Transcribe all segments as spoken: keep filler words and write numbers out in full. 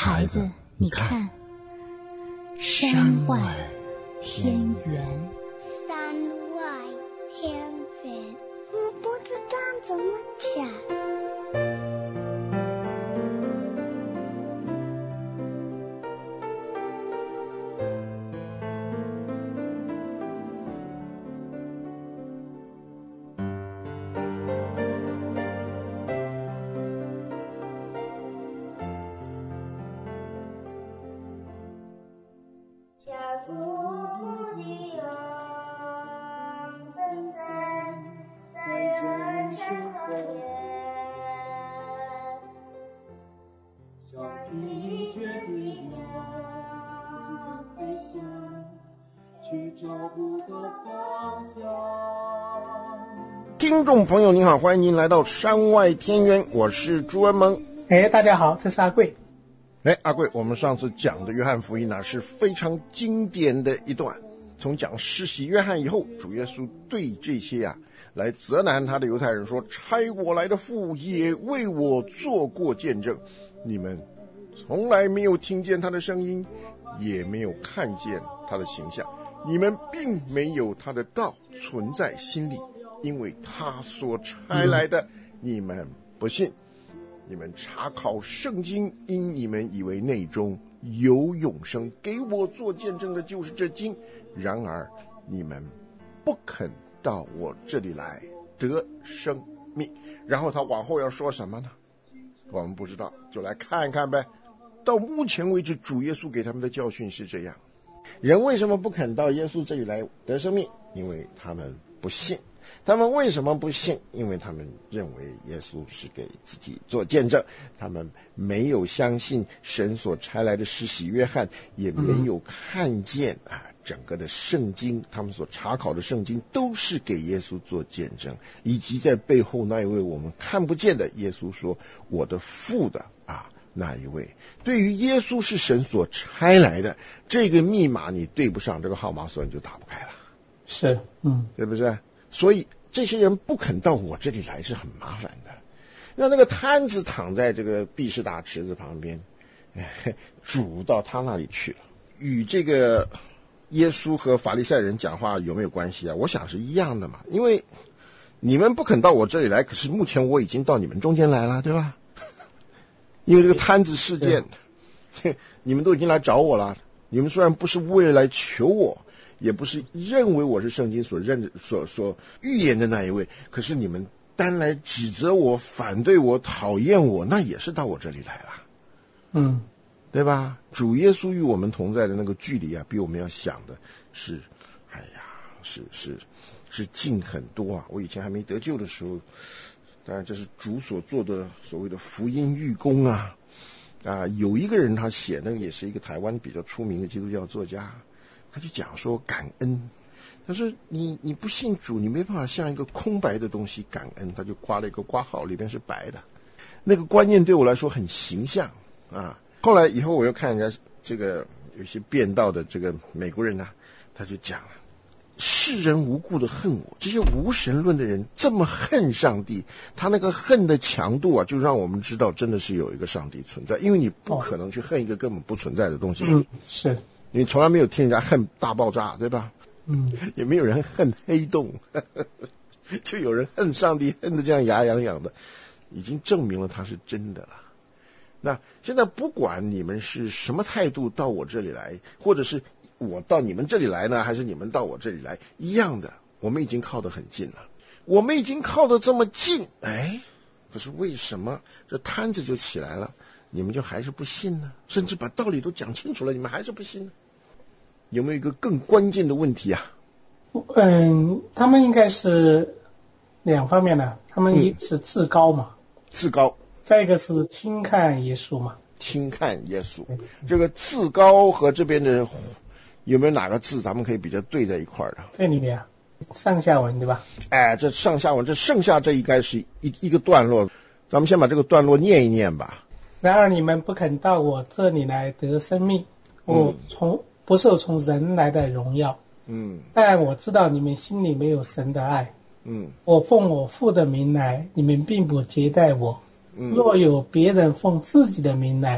孩子，你看，山外天圆。 山外天圆，我不知道怎么讲。 听众朋友您好，欢迎您来到山外天渊，我是朱文萌。 哎，大家好，这是阿贵。 哎，阿贵，我们上次讲的约翰福音呢、啊、是非常经典的一段，从讲施洗约翰以后，主耶稣对这些啊来责难他的犹太人说，差我来的父也为我做过见证，你们从来没有听见他的声音，也没有看见他的形象，你们并没有他的道存在心里，因为他所差来的你们不信。你们查考圣经，因你们以为内中有永生，给我做见证的就是这经，然而你们不肯到我这里来得生命。然后他往后要说什么呢？我们不知道，就来看看呗。到目前为止，主耶稣给他们的教训是这样：人为什么不肯到耶稣这里来得生命？因为他们不信。他们为什么不信？因为他们认为耶稣是给自己做见证，他们没有相信神所差来的施洗约翰，也没有看见啊整个的圣经，他们所查考的圣经都是给耶稣做见证，以及在背后那一位我们看不见的耶稣说我的父的啊那一位。对于耶稣是神所差来的，这个密码你对不上，这个号码锁你就打不开了，是，嗯，对不对？所以这些人不肯到我这里来是很麻烦的。那那个摊子躺在这个毕士大池子旁边，主到他那里去了，与这个耶稣和法利赛人讲话有没有关系啊？我想是一样的嘛，因为你们不肯到我这里来，可是目前我已经到你们中间来了，对吧？因为这个摊子事件，你们都已经来找我了，你们虽然不是为了来求我，也不是认为我是圣经所认所所预言的那一位，可是你们单来指责我、反对我、讨厌我，那也是到我这里来了，嗯，对吧？主耶稣与我们同在的那个距离啊，比我们要想的是，哎呀，是是是近很多啊！我以前还没得救的时候，当然这是主所做的所谓的福音预工啊啊！有一个人他写，那个也是一个台湾比较出名的基督教作家。他就讲说感恩，他说你你不信主，你没办法像一个空白的东西感恩，他就刮了一个刮号，里边是白的。那个观念对我来说很形象啊。后来以后我又看人家这个有些辩道的这个美国人啊，他就讲了，世人无故的恨我，这些无神论的人这么恨上帝，他那个恨的强度啊，就让我们知道真的是有一个上帝存在，因为你不可能去恨一个根本不存在的东西。嗯，是。你从来没有听人家恨大爆炸，对吧？嗯，也没有人恨黑洞，呵呵，就有人恨上帝，恨得这样牙痒痒的，已经证明了他是真的了。那现在不管你们是什么态度到我这里来，或者是我到你们这里来呢，还是你们到我这里来，一样的，我们已经靠得很近了，我们已经靠得这么近，哎，可是为什么这摊子就起来了？你们就还是不信呢？甚至把道理都讲清楚了，你们还是不信呢？有没有一个更关键的问题啊？ 嗯，他们应该是两方面的，他们一是自高嘛，嗯、 自高， 再一个是轻看耶稣嘛， 轻看耶稣。这个自高和这边的有没有哪个字咱们可以比较对在一块儿的？ 这里面啊，上下文对吧？ 哎，这上下文，这剩下这应该是一一个段落，咱们先把这个段落念一念吧。 然而你们不肯到我这里来得生命，我从、嗯、不受从人来的荣耀，嗯，但我知道你们心里没有神的爱，嗯，我奉我父的名来，你们并不接待我，嗯，若有别人奉自己的名来，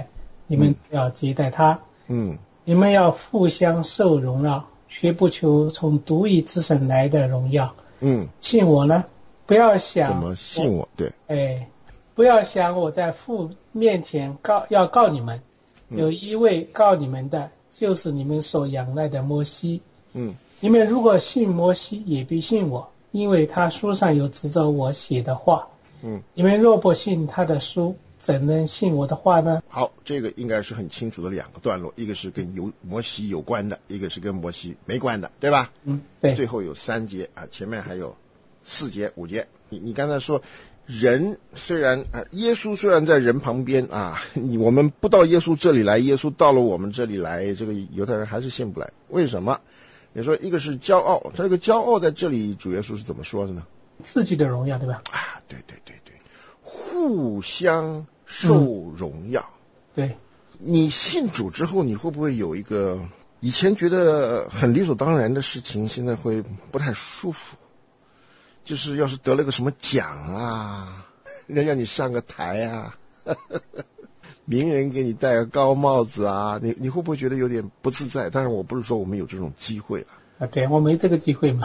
你们要接待他。嗯，你们要互相受荣耀，绝不求从独一之神来的荣耀。嗯，信我呢，不要想怎么信我，对， 哎，不要想我在父面前告要告你们，有一位告你们的，就是你们所仰赖的摩西。嗯，你们如果信摩西，也必信我，因为他书上有指着我写的话。嗯，你们若不信他的书，怎能信我的话呢？ 好，这个应该是很清楚的两个段落，一个是跟有摩西有关的，一个是跟摩西没关的，对吧？嗯，对。最后有三节啊，前面还有四节、五节。你你刚才说，人虽然啊，耶稣虽然在人旁边啊，你我们不到耶稣这里来，耶稣到了我们这里来，这个犹太人还是信不来。为什么？你说一个是骄傲，这个骄傲在这里主耶稣是怎么说的呢？ 自己的荣耀，对吧？ 啊，对对对对，互相受荣耀。嗯、 对， 你信主之后，你会不会有一个以前觉得很理所当然的事情，现在会不太舒服？就是要是得了个什么奖啊，人让你上个台啊，呵呵呵，名人给你戴个高帽子啊，你你会不会觉得有点不自在？当然，我不是说我们有这种机会了。 啊，对，我没这个机会嘛。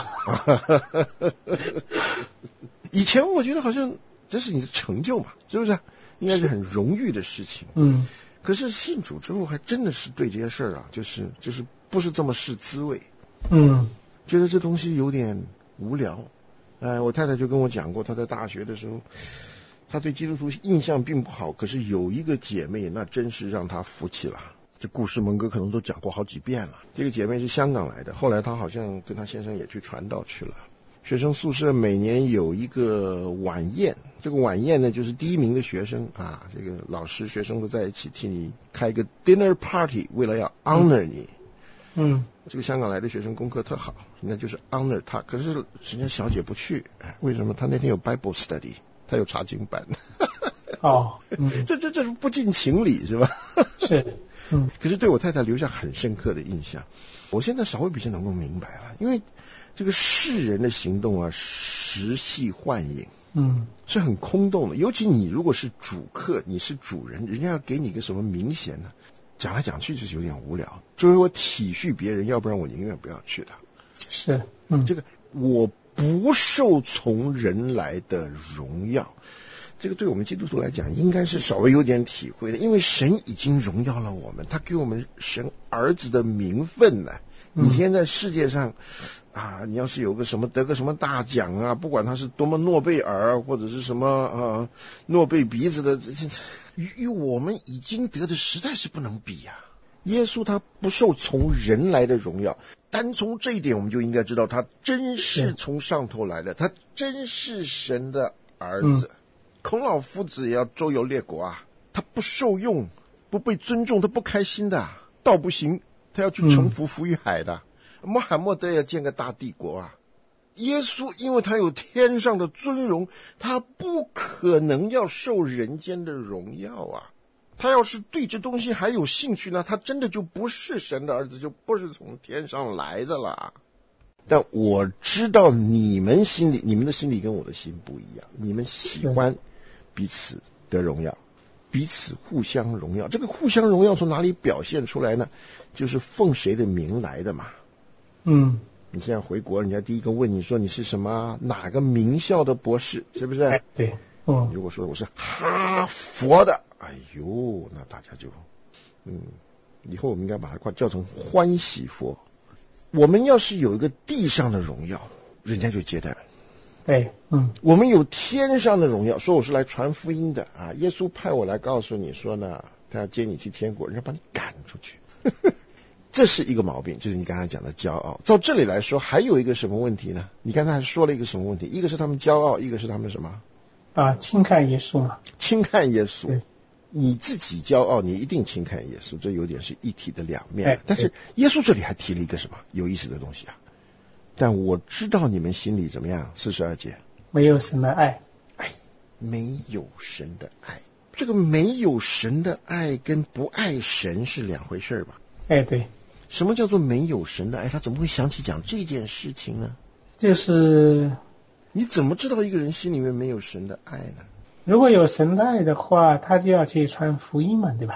以前我觉得好像这是你的成就嘛，是不是？应该是很荣誉的事情。嗯。可是信主之后，还真的是对这些事儿啊，就是就是不是这么是滋味。嗯。觉得这东西有点无聊。哎，我太太就跟我讲过，她在大学的时候，她对基督徒印象并不好，可是有一个姐妹，那真是让她服气了。这故事蒙哥可能都讲过好几遍了。这个姐妹是香港来的，后来她好像跟她先生也去传道去了。学生宿舍每年有一个晚宴，这个晚宴呢就是第一名的学生啊，这个老师学生都在一起替你开一个 dinner party， 为了要 honor 你。嗯，这个香港来的学生功课特好，人家就是 honor 他，可是人家小姐不去，为什么？他那天有 Bible study， 他有查经班。 哦，嗯， 这这这是不近情理是吧？ 是，嗯。 可是对我太太留下很深刻的印象。我现在稍微比较能够明白了，因为这个世人的行动啊，时系幻影，嗯，是很空洞的。尤其你如果是主客，你是主人，人家要给你个什么明显呢？讲来讲去就是有点无聊。作为我体恤别人，要不然我宁愿不要去的。 是，嗯， 这个我不受从人来的荣耀。这个对我们基督徒来讲应该是稍微有点体会的，因为神已经荣耀了我们，他给我们神儿子的名分了。你现在世界上啊，你要是有个什么得个什么大奖啊，不管他是多么诺贝尔或者是什么呃诺贝鼻子的，与与我们已经得的实在是不能比啊。耶稣他不受从人来的荣耀，单从这一点我们就应该知道他真是从上头来的，他真是神的儿子。嗯，孔老夫子也要周游列国啊，他不受用，不被尊重，他不开心的，道不行，他要去臣服服于海的。嗯、穆罕默德要建个大帝国啊。耶稣因为他有天上的尊荣，他不可能要受人间的荣耀啊。他要是对这东西还有兴趣呢，他真的就不是神的儿子，就不是从天上来的了。但我知道你们心里，你们的心里跟我的心不一样，你们喜欢彼此的荣耀，彼此互相荣耀。这个互相荣耀从哪里表现出来呢？就是奉谁的名来的嘛。嗯，你现在回国，人家第一个问你说你是什么哪个名校的博士，是不是？ 哎、对，嗯。 如果说我是哈佛的，哎呦，那大家就，嗯，以后我们应该把它叫成欢喜佛。我们要是有一个地上的荣耀，人家就接待了。 对，嗯， 我们有天上的荣耀，说我是来传福音的啊，耶稣派我来告诉你说呢，他要接你去天国，人家把你赶出去。这是一个毛病，就是你刚才讲的骄傲。照这里来说，还有一个什么问题呢？你刚才还说了一个什么问题？一个是他们骄傲，一个是他们什么？ 啊，轻看耶稣嘛。 轻看耶稣。你自己骄傲，你一定轻看耶稣，这有点是一体的两面。哎、但是耶稣这里还提了一个什么有意思的东西啊？但我知道你们心里怎么样？四十二节， 没有神的爱。 哎，没有神的爱，这个没有神的爱跟不爱神是两回事吧？ 哎，对。 什么叫做没有神的爱？他怎么会想起讲这件事情呢？ 就是你怎么知道一个人心里面没有神的爱呢？ 如果有神的爱的话，他就要去传福音嘛，对吧？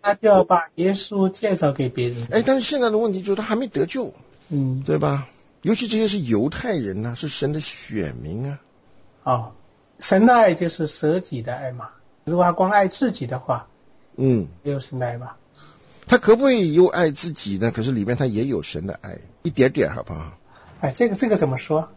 他就要把耶稣介绍给别人。 哎，但是现在的问题就是他还没得救， 嗯， 对吧？尤其这些是犹太人啊，是神的选民啊。 哦，神的爱就是舍己的爱嘛。如果他光爱自己的话， 嗯， 没有神的爱吧？ 他可不可以又爱自己呢？可是里面他也有神的爱，一点点，好不好？ 哎，这个这个怎么说？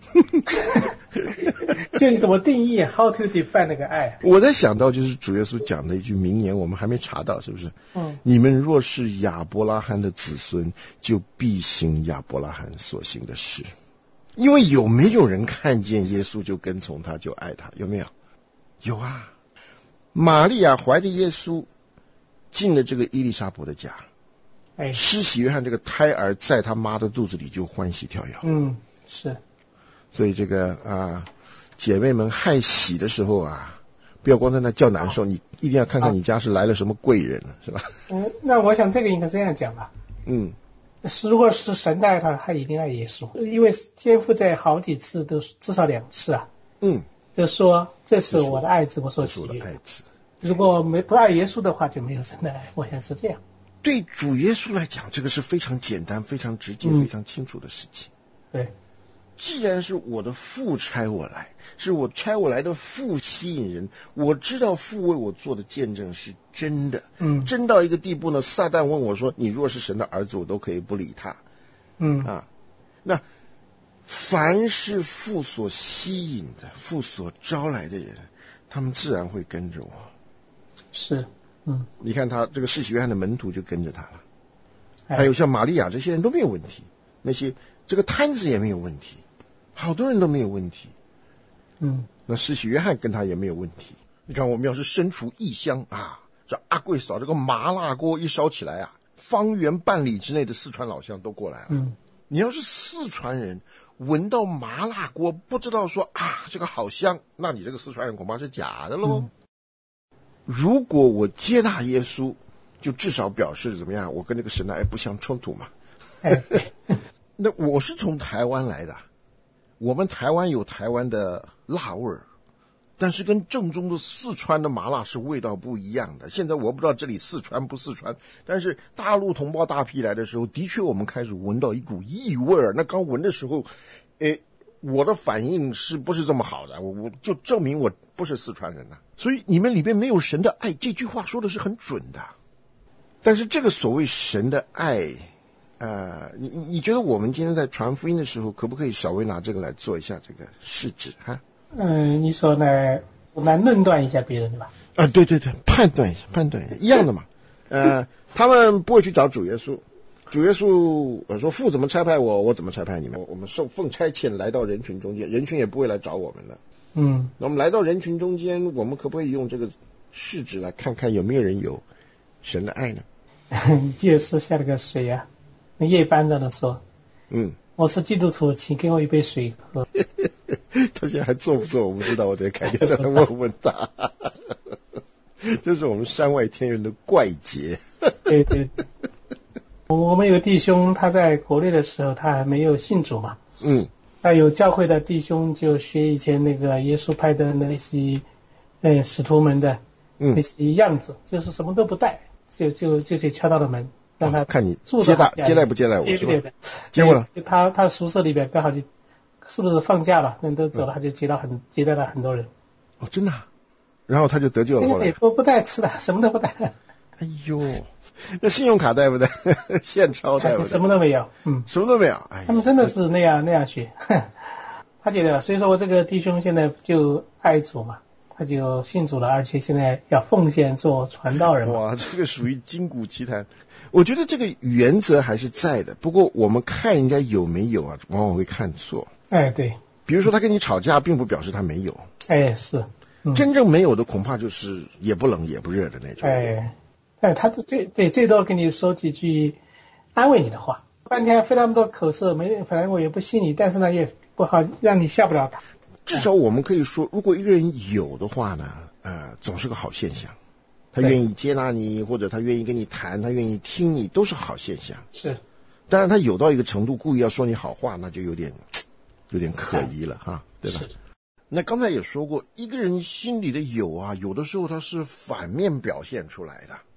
就你怎么定义 ？How to define 那个爱？ 我在想到就是主耶稣讲的一句名言，我们还没查到，是不是？ 嗯。 你们若是亚伯拉罕的子孙，就必行亚伯拉罕所行的事。因为有没有人看见耶稣就跟从他，就爱他？有没有？有啊。玛利亚怀着耶稣进了这个伊丽莎伯的家， 哎， 施洗约翰这个胎儿在他妈的肚子里就欢喜跳跃。 嗯，是。 所以这个啊，姐妹们害喜的时候啊，不要光在那叫难受，你一定要看看你家是来了什么贵人了，是吧？ 嗯，那我想这个应该这样讲吧。 嗯， 是如果是神爱他，他一定爱耶稣，因为天父在好几次都至少两次啊。 嗯， 就说这是我的爱子，我所喜悦。 这是我的爱子。 如果没不爱耶稣的话，就没有神的爱。我想是这样。 对主耶稣来讲，这个是非常简单、非常直接、 嗯、 非常清楚的事情。 对。 既然是我的父差我来，是我差我来的父吸引人，我知道父为我做的见证是真的， 嗯， 真到一个地步呢，撒旦问我说：“你若是神的儿子，我都可以不理他。” 嗯啊，那凡是父所吸引的、父所招来的人，他们自然会跟着我。 是，嗯， 你看他这个施洗约翰的门徒就跟着他了， 哎、 还有像玛利亚这些人都没有问题，那些这个摊子也没有问题。好多人都没有问题， 嗯， 那施洗约翰跟他也没有问题。你看，我们要是身处异乡啊，这阿贵嫂这个麻辣锅一烧起来啊，方圆半里之内的四川老乡都过来了。 嗯， 你要是四川人，闻到麻辣锅，不知道说啊这个好香，那你这个四川人恐怕是假的喽。嗯、如果我接纳耶稣，就至少表示怎么样？我跟这个神的爱不相冲突嘛。 哎， 那我是从台湾来的。我们台湾有台湾的辣味儿，但是跟正宗的四川的麻辣是味道不一样的。现在我不知道这里四川不四川，但是大陆同胞大批来的时候，的确我们开始闻到一股异味儿。那刚闻的时候，诶，我的反应是不是这么好的？我我就证明我不是四川人呐、啊。所以你们里边没有神的爱，这句话说的是很准的。但是这个所谓神的爱。呃，你你觉得我们今天在传福音的时候，可不可以稍微拿这个来做一下这个试纸哈？ 嗯，你说来来论断一下别人对吧？ 啊，对对对，判断一下，判断一下，一样的嘛。呃，他们不会去找主耶稣，主耶稣呃说父怎么差派我，我怎么差派你们？我们受奉差遣来到人群中间，人群也不会来找我们的。 嗯， 那我们来到人群中间，我们可不可以用这个试纸来看看有没有人有神的爱呢？ 你记得是下了个谁呀、啊？那叶班长的说， 嗯， 我是基督徒，请给我一杯水喝。 他现在还做不做我不知道，我得改天再来问问他。这是我们山外天源的怪杰。 对对，我们有弟兄他在国内的时候他还没有信主嘛， 嗯， 那有教会的弟兄就学以前那个耶稣派的那些呃使徒们的那些样子，嗯、就是什么都不带，就就就去敲他的门。让他看你接待接待不接待我， 接待的， 接过了。 他他宿舍里边刚好就是不是放假了，人都走了，他就接到很接待了很多人。 哦，真的、啊？然后他就得救了。后来不不带吃的，什么都不带。 哎呦，那信用卡带不带？现钞带不带？ 什么都没有，嗯， 什么都没有。哎， 他们真的是那样那样学。他觉得，所以说我这个弟兄现在就爱主嘛。他就信主了，而且现在要奉献做传道人。 哇，这个属于金谷奇谈。我觉得这个原则还是在的，不过我们看人家有没有啊，往往会看错。 哎，对。 比如说他跟你吵架，并不表示他没有。 哎，是。嗯、真正没有的，恐怕就是也不冷也不热的那种。 哎，哎，他最对最多跟你说几句安慰你的话，半天费那么多口舌，没反正我也不信你，但是呢也不好让你下不了台。 至少我们可以说，如果一个人有的话呢，呃，总是个好现象。他愿意接纳你，或者他愿意跟你谈，他愿意听你，都是好现象。 是， 当然他有到一个程度，故意要说你好话，那就有点有点可疑了哈，对吧？那刚才也说过，一个人心里的有啊，有的时候他是反面表现出来的。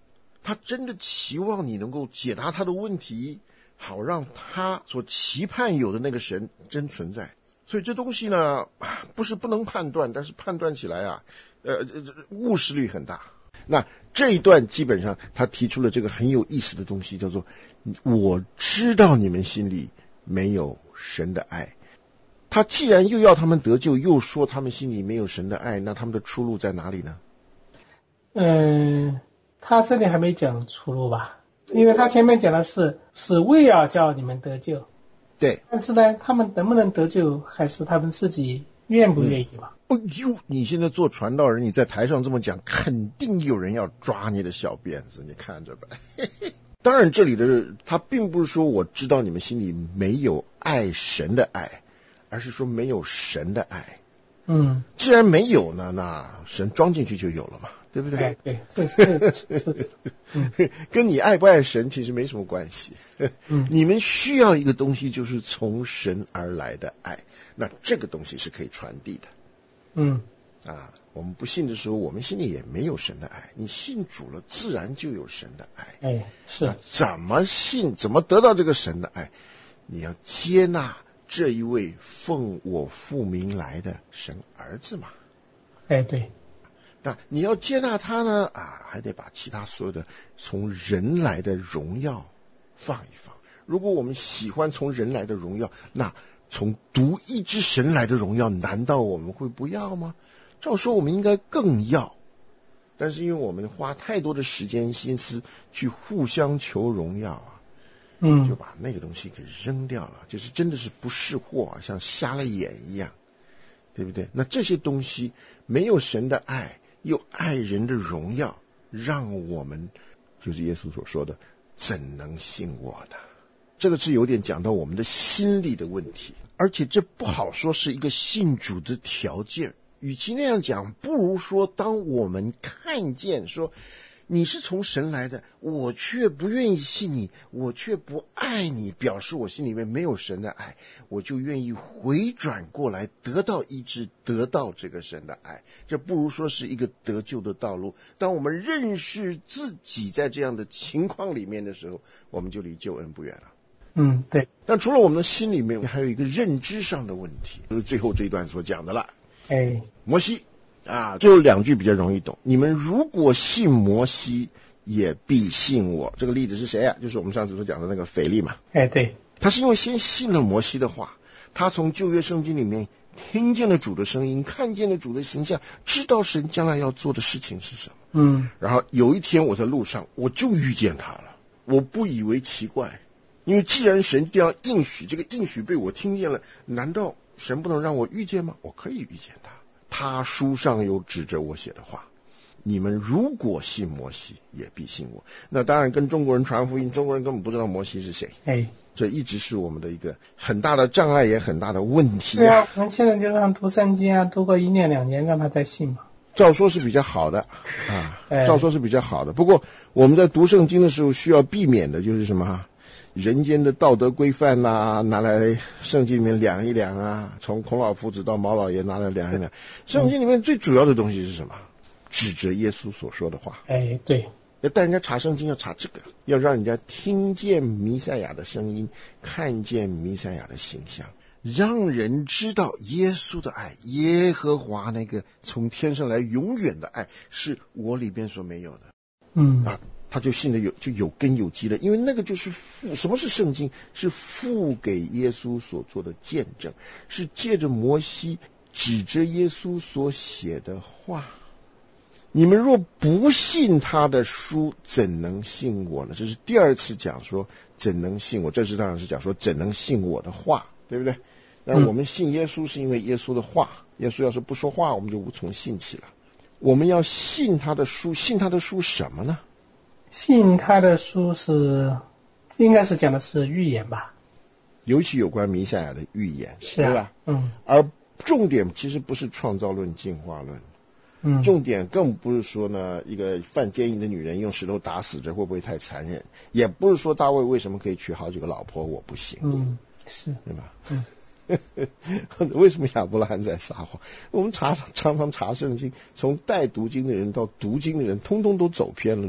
他真的期望你能够解答他的问题，好让他所期盼有的那个神真存在。所以这东西呢，不是不能判断，但是判断起来啊，呃，误失率很大。那这一段基本上他提出了这个很有意思的东西，叫做我知道你们心里没有神的爱。他既然又要他们得救，又说他们心里没有神的爱，那他们的出路在哪里呢？ 嗯，他这里还没讲出路吧，因为他前面讲的是是为了叫你们得救。 对， 但是呢，他们能不能得救，还是他们自己愿不愿意嘛？ 哦呦，你现在做传道人，你在台上这么讲，肯定有人要抓你的小辫子，你看着吧。当然，这里的他并不是说我知道你们心里没有爱神的爱，而是说没有神的爱。 嗯， 既然没有呢，那神装进去就有了嘛，对不对？ 哎，对，这这是是，嗯， 跟你爱不爱神其实没什么关系。 嗯， 你们需要一个东西，就是从神而来的爱，那这个东西是可以传递的。 嗯， 啊，我们不信的时候，我们心里也没有神的爱。你信主了，自然就有神的爱。 哎，是。 怎么信？怎么得到这个神的爱？你要接纳这一位奉我父名来的神儿子嘛。 哎，对。 那你要接纳他呢，啊，还得把其他所有的从人来的荣耀放一放。如果我们喜欢从人来的荣耀，那从独一之神来的荣耀，难道我们会不要吗？照说我们应该更要，但是因为我们花太多的时间心思去互相求荣耀啊， 嗯， 就把那个东西给扔掉了，就是真的是不识货啊，像瞎了眼一样，对不对？那这些东西没有神的爱，又爱人的荣耀，让我们就是耶稣所说的，怎能信我呢？这个是有点讲到我们的心理的问题，而且这不好说是一个信主的条件。与其那样讲，不如说当我们看见说你是从神来的，我却不愿意信你，我却不爱你，表示我心里面没有神的爱，我就愿意回转过来，得到医治，得到这个神的爱。这不如说是一个得救的道路。当我们认识自己在这样的情况里面的时候，我们就离救恩不远了。 嗯，对。 但除了我们的心里面，还有一个认知上的问题，就是最后这一段所讲的了。 哎， 摩西啊，就有两句比较容易懂。你们如果信摩西，也必信我。这个例子是谁啊？就是我们上次所讲的那个腓力嘛。 哎，对。 他是因为先信了摩西的话，他从旧约圣经里面听见了主的声音，看见了主的形象，知道神将来要做的事情是什么。 嗯。 然后有一天我在路上，我就遇见他了，我不以为奇怪，因为既然神这样应许，这个应许被我听见了，难道神不能让我遇见吗？我可以遇见他。他书上有指着我写的话，你们如果信摩西，也必信我。那当然跟中国人传福音，中国人根本不知道摩西是谁。 哎， 这一直是我们的一个很大的障碍，也很大的问题啊。对啊，我们现在就让读圣经啊，读个一年两年，让他再信嘛。 照说是比较好的啊，照说是比较好的。不过我们在读圣经的时候，需要避免的就是什么？人间的道德规范呐、啊，拿来圣经里面量一量啊，从孔老夫子到毛老爷拿来量一量。圣经里面最主要的东西是什么？指着耶稣所说的话。 哎，对， 要带人家查圣经，要查这个，要让人家听见弥赛亚的声音，看见弥赛亚的形象，让人知道耶稣的爱，耶和华那个从天上来永远的爱，是我里边所没有的。 嗯啊。他就信的有就有根有基了，因为那个就是父，什么是圣经？是父给耶稣所做的见证，是借着摩西指着耶稣所写的话。你们若不信他的书，怎能信我呢？这是第二次讲说怎能信我，这是当然是讲说怎能信我的话，对不对？那我们信耶稣是因为耶稣的话，耶稣要是不说话，我们就无从信起了。我们要信他的书，信他的书什么呢？ 信他的书是应该是讲的是预言吧， 尤其有关弥赛亚的预言， 是、啊、 对吧？ 嗯。 而重点其实不是创造论、进化论， 嗯， 重点更不是说呢，一个犯奸淫的女人用石头打死，这会不会太残忍？也不是说大卫为什么可以娶好几个老婆，我不行。 嗯，是， 对吧？ 嗯。 为什么亚伯拉罕在撒谎？我们查常常查圣经，从带读经的人到读经的人，通通都走偏了路。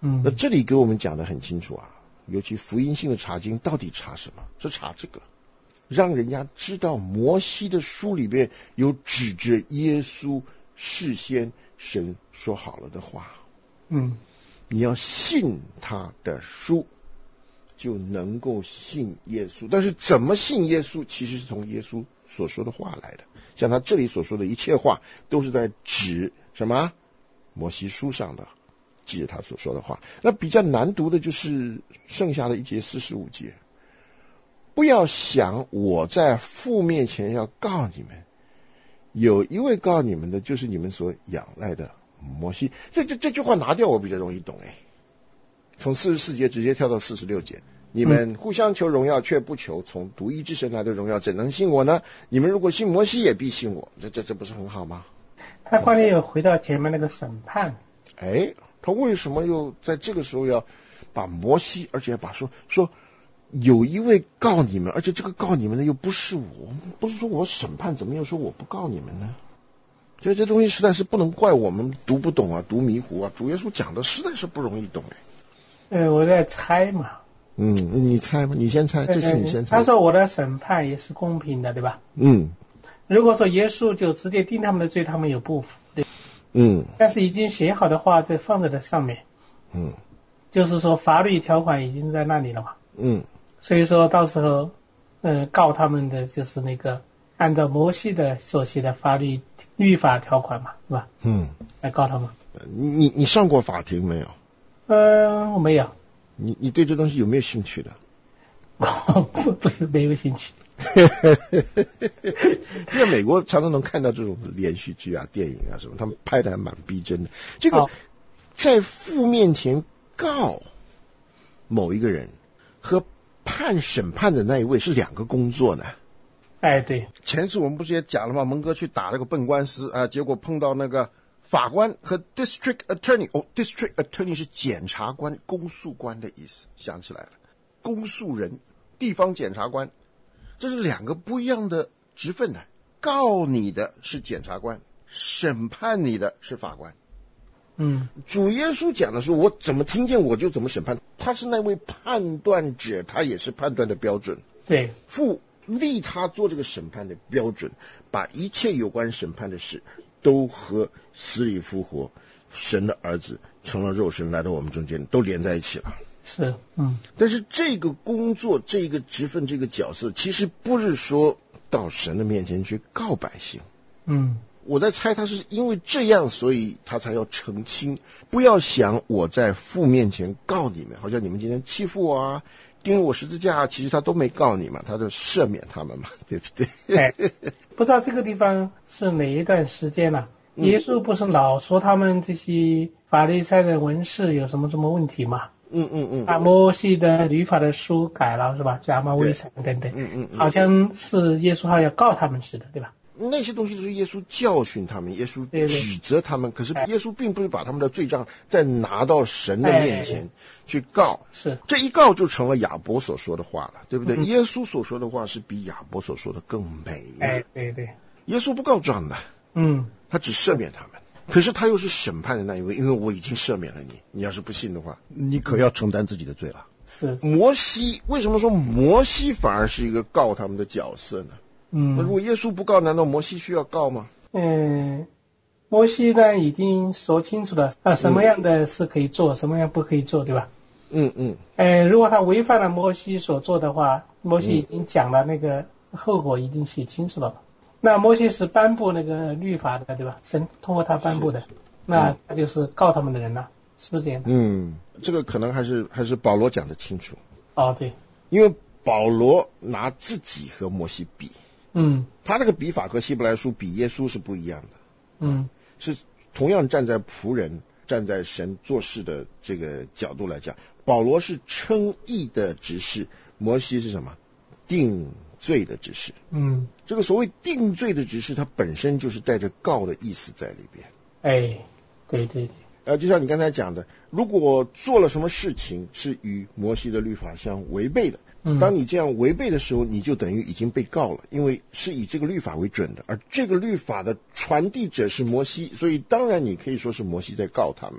嗯， 那这里给我们讲得很清楚啊，尤其福音性的查经到底查什么？是查这个，让人家知道摩西的书里边有指着耶稣事先神说好了的话。 嗯， 你要信他的书，就能够信耶稣。但是怎么信耶稣，其实是从耶稣所说的话来的。像他这里所说的一切话，都是在指什么？摩西书上的，记着他所说的话。那比较难读的就是剩下的一节四十五节。不要想我在父面前要告你们，有一位告你们的，就是你们所仰赖的摩西。这这这句话拿掉，我比较容易懂哎。从四十四节直接跳到四十六节，你们互相求荣耀，却不求从独一之神来的荣耀，怎能信我呢？你们如果信摩西，也必信我。这这这不是很好吗？ 他关键又回到前面那个审判。 哎，他为什么又在这个时候要把摩西，而且把说说有一位告你们，而且这个告你们的又不是我，不是说我审判，怎么又说我不告你们呢？所以这东西实在是不能怪我们读不懂啊，读迷糊啊。主耶稣讲的实在是不容易懂哎。 呃，我在猜嘛。 嗯，你猜吧，你先猜，这是你先猜。 他说我的审判也是公平的，对吧？ 嗯。 如果说耶稣就直接定他们的罪，他们有不服，对。 嗯。 但是已经写好的话在放在了上面。 嗯。 就是说法律条款已经在那里了嘛。 嗯。 所以说到时候，呃，告他们的就是那个按照摩西的所写的法律律法条款嘛，是吧？ 嗯。 来告他们。 你你上过法庭没有？ 呃，我没有。 你你对这东西有没有兴趣的？ 不不没有兴趣。 在美国常常能看到这种连续剧啊、电影啊什么，他们拍的还蛮逼真的。这个在父面前告某一个人和判审判的那一位是两个工作呢。 哎，对。 前次我们不是也讲了吗？蒙哥去打那个笨官司啊，结果碰到那个法官和 district attorney。哦 ，district attorney 是检察官、公诉官的意思，想起来了，公诉人、地方检察官。这是两个不一样的职分呢。告你的是检察官，审判你的是法官。 嗯， 主耶稣讲的是我怎么听见我就怎么审判，他是那位判断者，他也是判断的标准。 对， 父立他做这个审判的标准，把一切有关审判的事都和死里复活、神的儿子成了肉身来到我们中间，都连在一起了。 是，嗯， 但是这个工作、这个职分、这个角色，其实不是说到神的面前去告百姓。 嗯， 我在猜他是因为这样，所以他才要澄清。不要想我在父面前告你们，好像你们今天欺负我啊，钉我十字架，其实他都没告你嘛，他就赦免他们嘛，对不对？ 哎，不知道这个地方是哪一段时间了、啊？耶稣不是老说他们这些法利赛的文士有什么什么问题吗？ 嗯嗯嗯， 把摩西的律法的书改了是吧？假冒伪善等等， 嗯嗯嗯， 好像是耶稣还要告他们似的，对吧？ 那些东西都是耶稣教训他们，耶稣指责他们，可是耶稣并不是把他们的罪账再拿到神的面前去告， 是这一告就成了亚伯所说的话了，对不对？嗯、耶稣所说的话是比亚伯所说的更美呀、啊。 哎，对对， 耶稣不告状的， 嗯， 他只赦免他们。可是他又是审判的那一位，因为我已经赦免了你，你要是不信的话，你可要承担自己的罪了。 是摩西，为什么说摩西反而是一个告他们的角色呢？ 嗯， 那如果耶稣不告，难道摩西需要告吗？ 嗯，摩西呢已经说清楚了啊，什么样的事可以做，嗯、什么样不可以做，对吧？ 嗯嗯。 呃，如果他违反了摩西所做的话，摩西已经讲了那个后果，已经写清楚了。那摩西是颁布那个律法的，对吧？神通过他颁布的，那他就是告他们的人了，是不是这样的？ 嗯，这个可能还是还是保罗讲得清楚。 哦，对， 因为保罗拿自己和摩西比， 嗯， 他那个比法和希伯来书比耶稣是不一样的， 嗯， 是同样站在仆人、站在神做事的这个角度来讲，保罗是称义的执事，摩西是什么？定罪的指示。 嗯， 这个所谓定罪的指示，它本身就是带着告的意思在里边。 哎，对对对。 呃，就像你刚才讲的，如果做了什么事情是与摩西的律法相违背的， 嗯， 当你这样违背的时候，你就等于已经被告了，因为是以这个律法为准的，而这个律法的传递者是摩西，所以当然你可以说是摩西在告他们。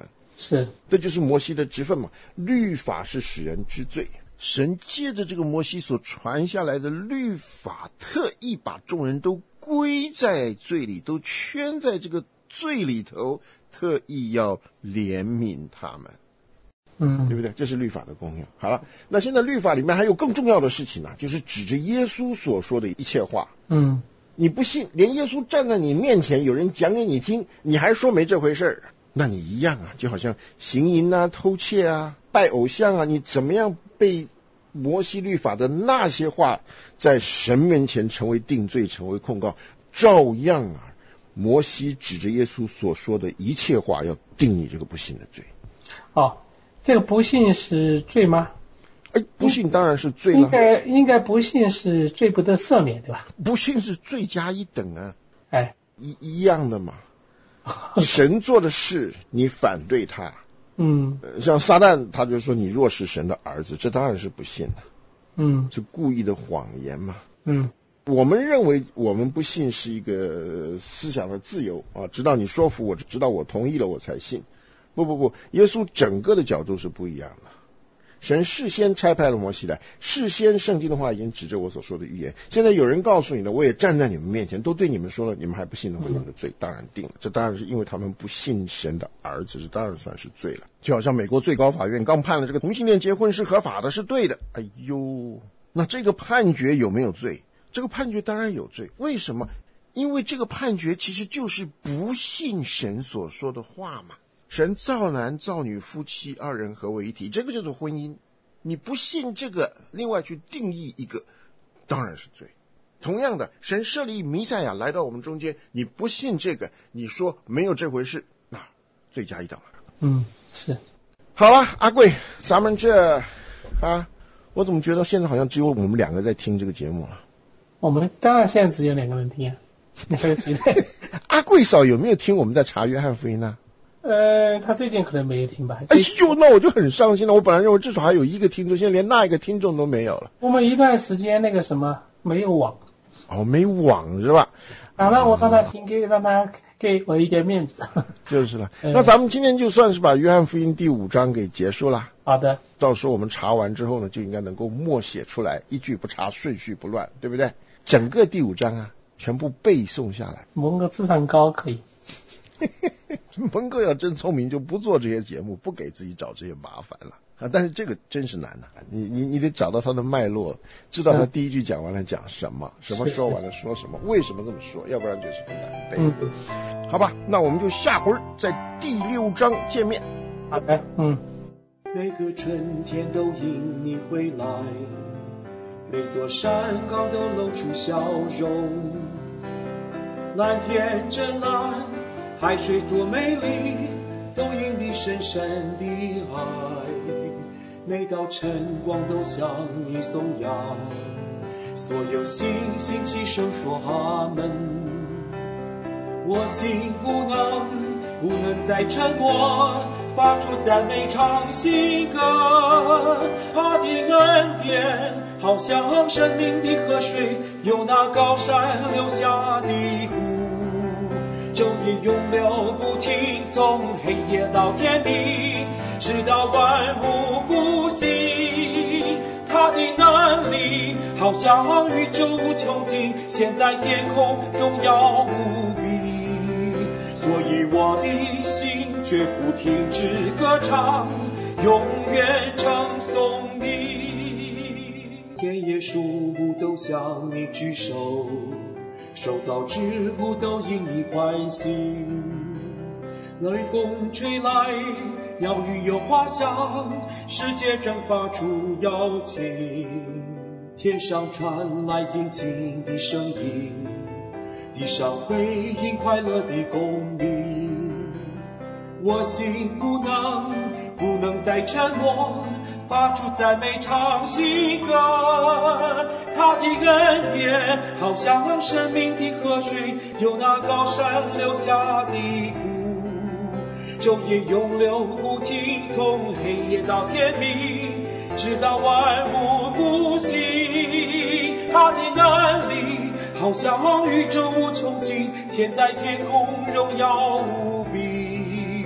是， 这就是摩西的职分嘛。律法是使人知罪，神借着这个摩西所传下来的律法，特意把众人都归在罪里，都圈在这个罪里头，特意要怜悯他们。 嗯， 对不对？这是律法的功用。好了，那现在律法里面还有更重要的事情呢、啊，就是指着耶稣所说的一切话。 嗯， 你不信，连耶稣站在你面前，有人讲给你听，你还说没这回事儿，那你一样啊，就好像行淫啊、偷窃啊、拜偶像啊，你怎么样被摩西律法的那些话在神面前成为定罪、成为控告，照样啊，摩西指着耶稣所说的一切话，要定你这个不信的罪。 哦。这个不信是罪吗？ 哎，不信当然是罪了。 应该应该不信是罪不得赦免，对吧？ 不信是罪加一等啊， 哎， 一一样的嘛。神做的事，你反对他， 嗯， 像撒旦他就说你若是神的儿子，这当然是不信的， 嗯， 是故意的谎言嘛。 嗯， 我们认为我们不信是一个思想的自由啊，直到你说服我，直到我同意了我才信。不不不，耶稣整个的角度是不一样的。神事先差派了摩西来，事先圣经的话已经指着我所说的预言。现在有人告诉你了，我也站在你们面前，都对你们说了，你们还不信的话，你们的罪当然定了。这当然是因为他们不信神的儿子，这当然算是罪了。就好像美国最高法院刚判了这个同性恋结婚是合法的，是对的。哎呦，那这个判决有没有罪？这个判决当然有罪。为什么？因为这个判决其实就是不信神所说的话嘛。神造男造女夫妻二人合为一体，这个叫做婚姻。你不信这个，另外去定义一个，当然是罪。同样的，神设立弥赛亚来到我们中间，你不信这个，你说没有这回事，那罪加一等了。 嗯，是。 好了，阿贵，咱们这啊，我怎么觉得现在好像只有我们两个在听这个节目啊？ 我们当然现在只有两个人听啊。你还有谁在？ 阿贵嫂有没有听我们在查约翰福音呢？ 呃，他最近可能没有听吧。 哎呦，那我就很伤心了。我本来认为至少还有一个听众，现在连那一个听众都没有了。 我们一段时间那个什么没有网。 哦，没网是吧？ 啊，那我让他听，给让他给我一点面子。 就是了。那咱们今天就算是把约翰福音第五章给结束了。 好的。 到时候我们查完之后呢，就应该能够默写出来，一句不差，顺序不乱，对不对？整个第五章啊，全部背诵下来。 蒙哥智商高可以。 蒙哥要真聪明，就不做这些节目，不给自己找这些麻烦了啊！但是这个真是难的、啊，你你你得找到他的脉络，知道他第一句讲完了讲什么，什么说完了说什么，为什么这么说，要不然就是很难背。嗯，好吧，那我们就下回在第六章见面。 好的，嗯。 每个春天都因你回来，每座山岗都露出笑容，蓝天真蓝。海水多美丽，都因你深深的爱。每道晨光都向你颂扬，所有星星齐声说阿门。我心不能不能再沉默，发出赞美唱新歌。他的恩典好像生命的河水，由那高山流下的湖。昼夜永流不停，从黑夜到天明，直到万物复兴。他的能力好像宇宙无穷尽，现在天空荣耀无比。所以我的心绝不停止歌唱，永远称颂你。田野树木都向你举手，受造之物都因你欢喜，雷风吹来，鸟语有花香，世界正发出邀请，天上传来静静的声音，地上回应快乐的公鸣。我心不能不能再沉默，发出赞美唱新歌。他的恩典好像生命的河水，由那高山流下的湖，昼夜永流不停，从黑夜到天明，直到万物复兴。他的能力好像宇宙无穷尽，现在天空荣耀无比。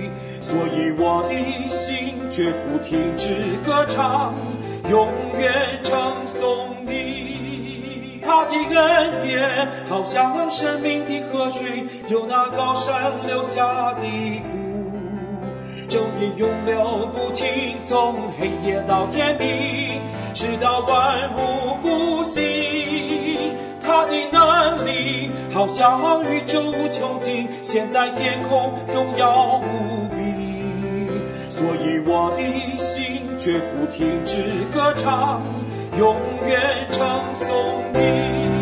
所以我的心绝不停止歌唱，永远称颂你。他的恩典好像生命的河水，由那高山流下的谷，昼夜永流不停，从黑夜到天明，直到万物复兴。他的能力好像宇宙无穷尽，现在天空荣耀无比。所以我的心绝不停止歌唱，永远称颂你。